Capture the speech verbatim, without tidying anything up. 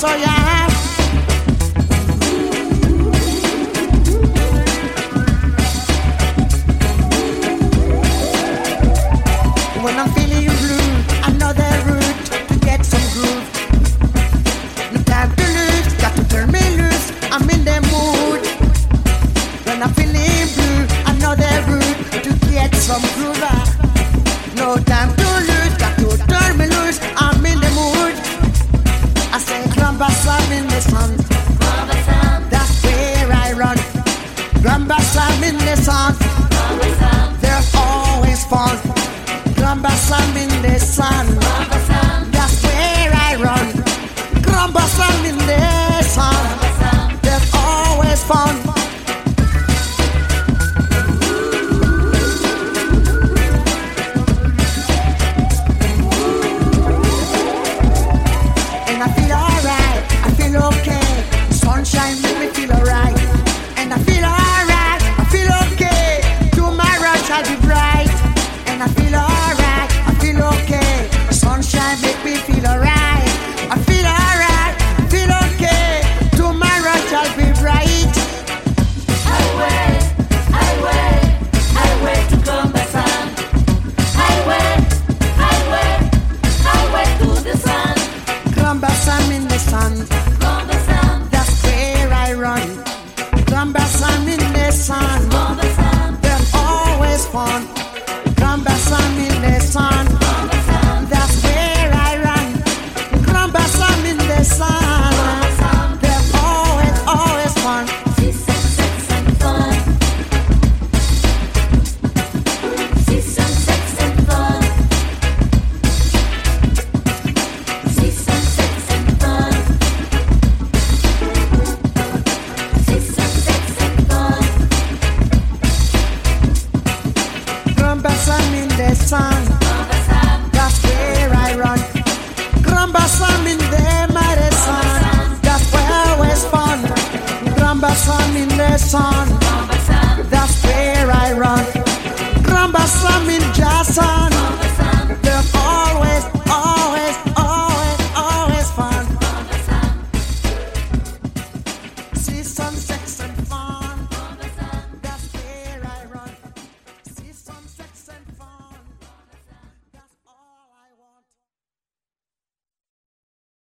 oh yeah. When I'm feeling blue, another route to get some groove. No time to lose, got to turn me loose. I'm in the mood. When I'm feeling blue, another route to get some groove. No time to lose, got to turn me loose. I'm in the mood. I say, Grandbassam in the sun. That's where I run. Grandbassam in the sun. There's always fun. Grandbassam in the sun. That's where I run. Grandbassam in the sun. There's always fun. And I feel alright. I feel okay. Sunshine make me feel alright. And I feel alright. I feel okay. Tomorrow shall be bright. And I feel alright, I feel okay. Sunshine make me feel alright. I feel alright, I feel okay. Tomorrow shall be bright. Highway, highway, highway to Grandbassam. Highway, highway, highway to the sun. Grandbassam in the sun. Grandbassam, That's where I run. Grandbassam in the sun. Grandbassam, There's always fun. Grandbassam in the sun. That's where I run. Grandbassam in the sun. There's always, always fun. season, sex and fun. Season, sex and fun. Season, sex and fun. Season, sex and fun. Grandbassam in the sun. That's where I run. Grandbassam in the mighty sun. That's where always fun. Grandbassam in the sun.